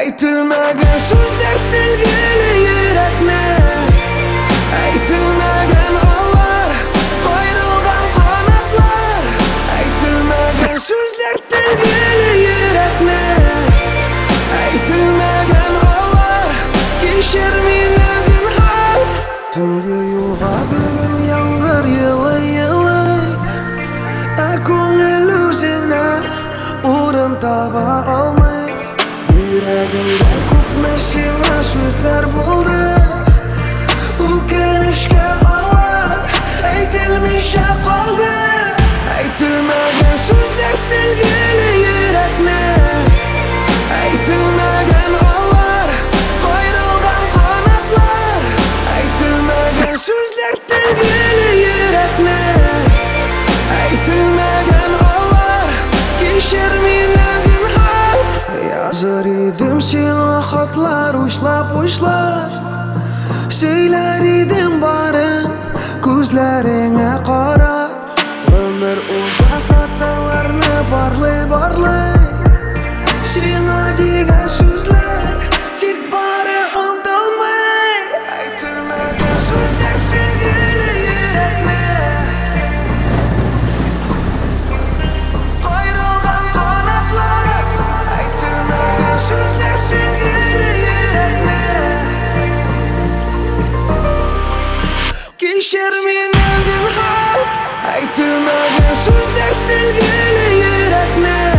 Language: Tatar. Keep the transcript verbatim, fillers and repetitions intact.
Aytilmagan so'zlar tilgili yurakni, aytilmagan ovor, qo'yrilgan qanotlar. Aytilmagan so'zlar tilgili yurakni, aytilmagan ovor, kechir meni zinhor. Tungi yo'lga bugun yomg'ir yili-yili, ko'ngil o'zini o'rin topa olmay, yuragimda ko'pmi shirin so'zlar bo'ldi. O'kinishga ovor, aytilmisha qoldi. Aytilmagan so'zlar tilgili yurakni, aytilmagan ovor, qo'yrilgan qanotlar. Aytilmagan so'zlar tilgili yurakni, aytilmagan ovor, kechir meni zinhor. Yozar edim senga xatlar ushlab-ushlab, söyler edim barin ko'zlaringga qarab. Ömür uzoq xatolarni barlay-barlay, senga degan so'zlar tek bari unutilmay. Aytilmagan so'zlar sevgili yurakni, qo'yrilgan qanotlar. Aytilmagan so'zlar sevgili yurakni, kechir meni zinhor. Aytilmagan so'zlar tilgili yurakni,